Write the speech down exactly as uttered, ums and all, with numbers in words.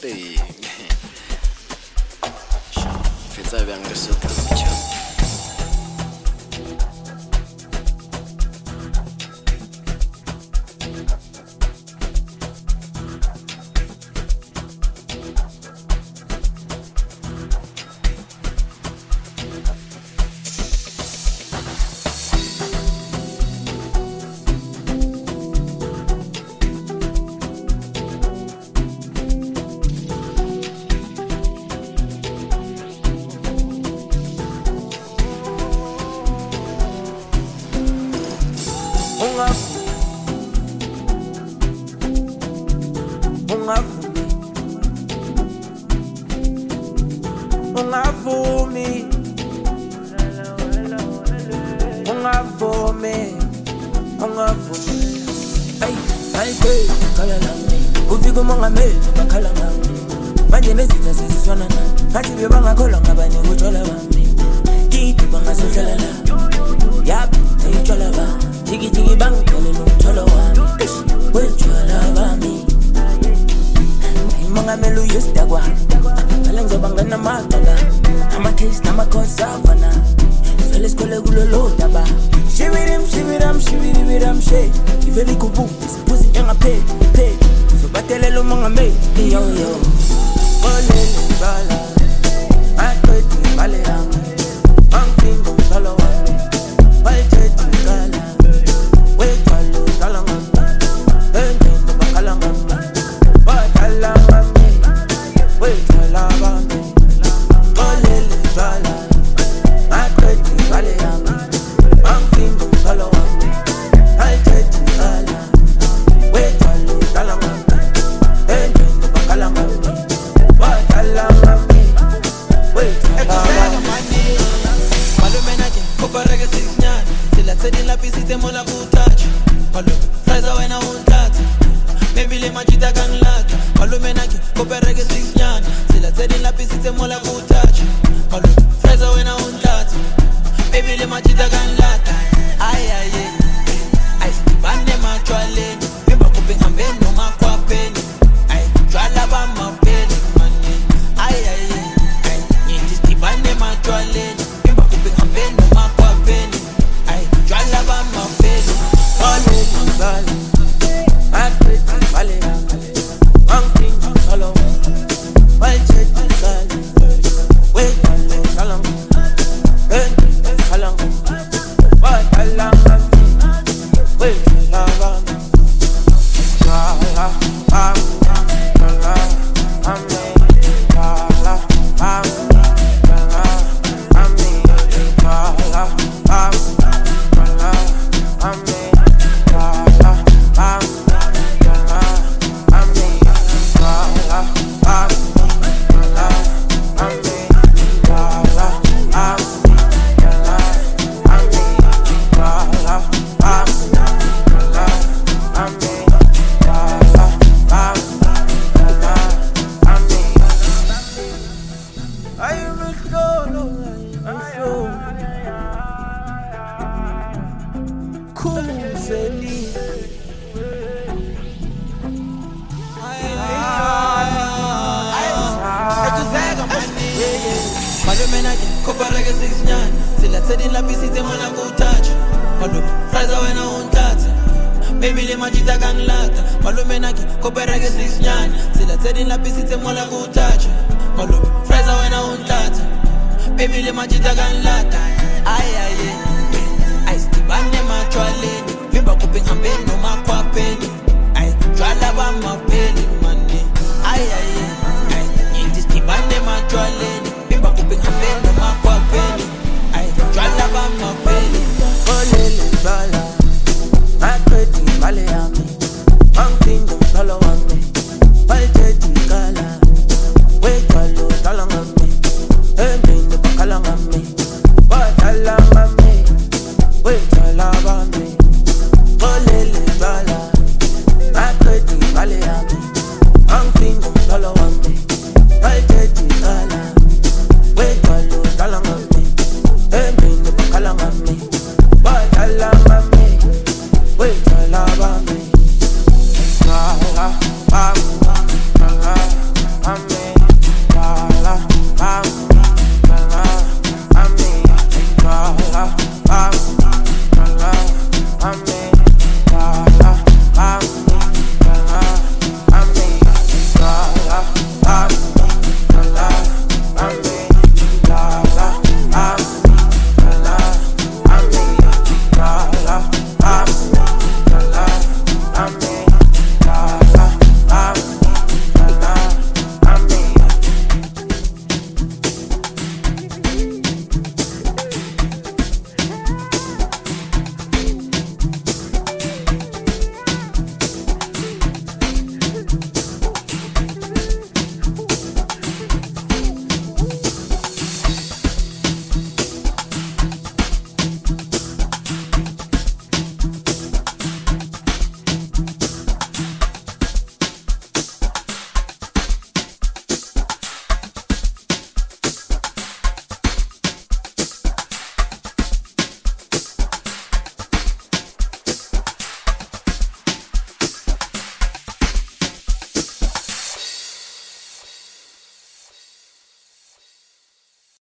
Hey. Fetsa bjang le Sotho motjha. Ungavumi Ungavumi Ungavumi Ay, ay, hey, kala lami Ufika umongameli, bakhala ngami Manje nezitha seziswana nami Ngathi bebangakholwa ngabanye utshwala bami Kiti bangasohlala la Yap, ayutshwala bami Jiki jiki bangithole nomtholo wami Wetshwala bami Mongameli uyusidakwa Ngale ngizobangena amagala Ama-case nama-consavana Vele isikole kulolo daba Shibirim, shibiram, shibiribiram, she Ivele ikubumbi, siphuzi njengaphe, phe Zobatelela umongameli, yo yo Olele mbala Aqedi mbale yami Angiphinga umthwalo wami Bayithethe ngala Wethwala udlala ngami Engene bakhala ngami Badlala ngami Wethwala bami Olele mbala Aqedi mbale yami Angiphinga umthwalo wami Bayithethe ngala Wethwala udlala ngami Engene bakhala ngami Badlala ngami Wethwala bami Malumena ke kopareke sinyana Sila tsedi la pisite mola kutacha Malum Fraiza wena untata Maybe le majita kanglata Malumena ke kopareke sinyana Sila tsedi la pisite mola kutacha Malum Fraiza wena untata Maybe le majita kanglata Ay ay ay Ay stibane machwaleni Mimba kupe hambeni noma kwa peni Ay jwala ba mapeni mani Ay ay ay Nyingi stibane machwaleni Mimba kupe hambeni noma kwa peni Ay jwala ba mapeni Olele mbala Aqedi mbale yami Angiphinga umthwalo wami Bayithethe ngala Wethwala udlala ngami Engene bakhala ngami Badlala ngami Wethwala bami Jwala bami Jwala bami Jwala bami Jwala bami Jwala bami Jwala bami Jwala bami Jwala bami Jwala bami Jwala bami Jwala bami Jwala bami Jwala bami Jwala bami Jwala bami Jwala bami Ayumihlolo ayumihlolo Khuzeli Malumena ke kopareke sinyana Sila tsedi la pisite mola kutacha Malum Fraiza wena untata Maybe le majita kanglata Malumena ke kopareke sinyana Sila tsedi la pisite mola kutacha Malum Fraiza wena untata Maybe le majita kanglata Ay ay ay Ay stibane machwaleni Vimba kupe hambeni noma kwa peni Ay jwala ba mapeni